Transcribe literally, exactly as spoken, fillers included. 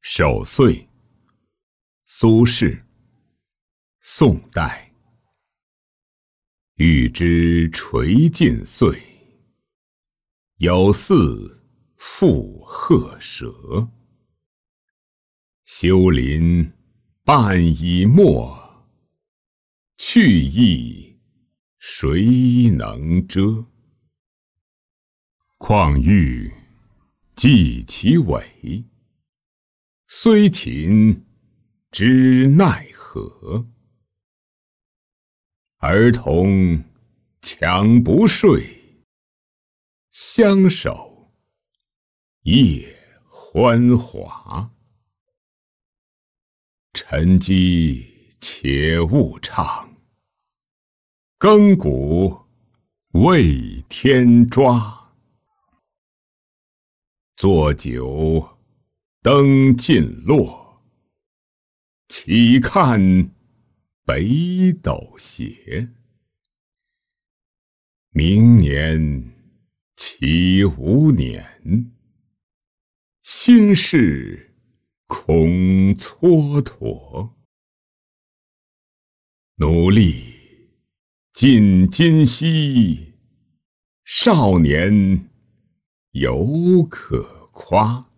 守岁，苏轼，宋代。欲知垂尽岁，有似负鹤蛇。修林半已没，去意谁能遮？况欲系其尾，虽禽知奈何？儿童强不睡，相守夜欢华。晨鸡且勿唱，更鼓为天抓。坐酒灯尽落，岂看北斗斜。明年岂无年，心事恐蹉跎。努力尽今夕，少年犹可夸。